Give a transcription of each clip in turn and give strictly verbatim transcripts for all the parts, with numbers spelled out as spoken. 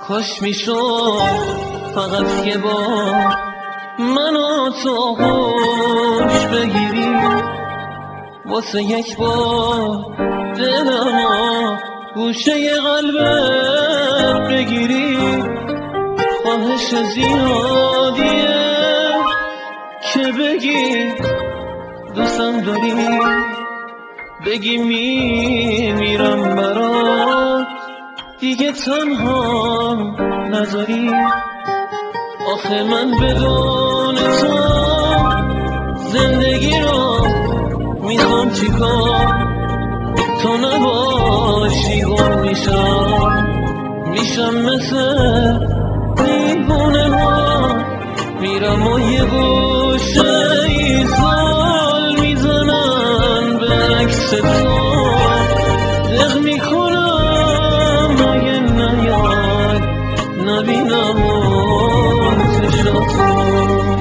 کاش میشد فقط یه بار منو تو خوش بگیری، واسه یک بار دلمو گوشه قلبت بگیری. خواهش زیادیه که بگی دوستم داری، بگی میمیرم برات، دیگه تنها نذاری. آخه من بدون تو زندگی رو میخوام چیکار، تو نباشی گم میشم، میشم مثل دیوونه ها، میرم و یه گوشه ایزال میزنن به عکس تو، دق میکنم مگه نیاد نبینم اون چشاتو.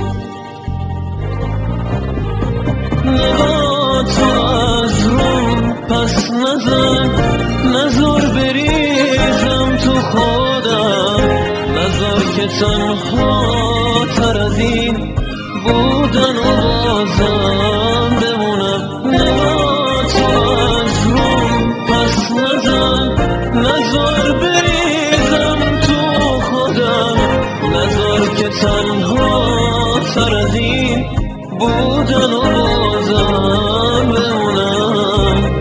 نگاه تو از روم پس نزن، نزار بریزم تو خودم، نزار که تنها تر از این بودن و بازم بمونم. نگاه تو از روم پس نزن، نزار بریزم تو خودم، نزار که تنها تر از این بودن و بازم بمونم.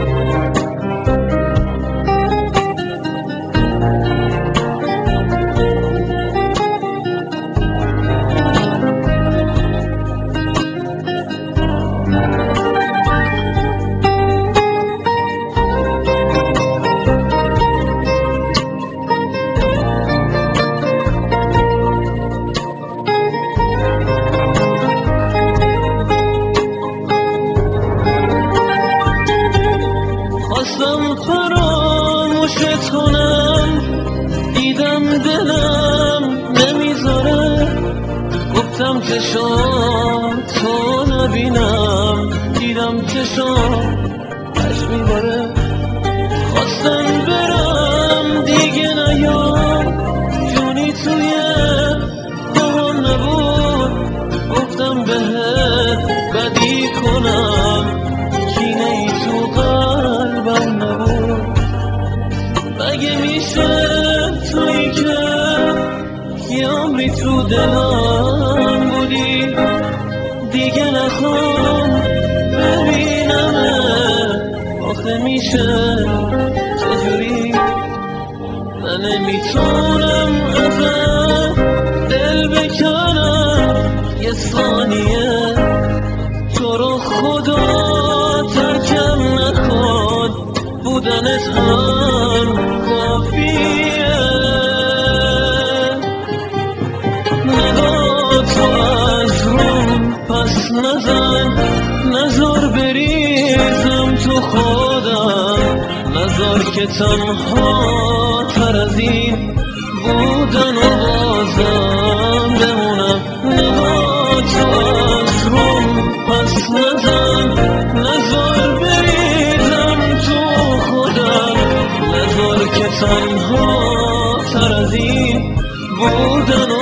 خواستم فراموشت کنم، دیدم دلم نمیذاره، گفتم چشات تو نبینم، دیدم چشات عشق میباره. خواستم برم دیگه نیام، جونی توی دهان نبود، گفتم بهت بدی کنم، کینه ای تو قلبم نبود. مگه میشه تویی که یه عمری تو دلم بودی، دیگه نخوام ببینمت. آخه میشه چجوری من نمیتونم ازت دل بکنم یه ثانیه، تو رو خدا ترکم نکن، بودنت هم کافیه. نگاه تو از روم پس نزن، نزار بریزم تو خودم، نزار که تنها تر از این بودن و بازم بمونم. نگاه تو از روم پس نزن، نزار بریزم تو خودم، نزار که تنها تر از این بودن